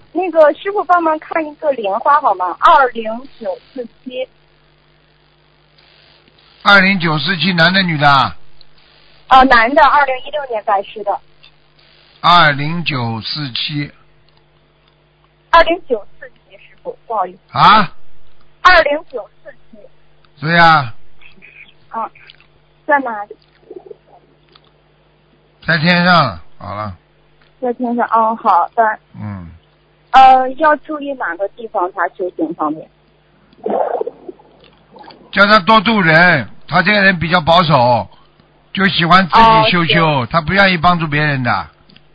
那个师傅帮忙看一个莲花好吗？20947。 20947，男的女的？ 男的，2016年在世的。 20947。 20947，师傅，不好意思。 啊 ？20947。 对呀。 在哪里？ 在天上，好了。 在天上，好的。要注意哪个地方？他修行方面？ 叫他多度人，他这个人比较保守，就喜欢自己修，他不愿意帮助别人的。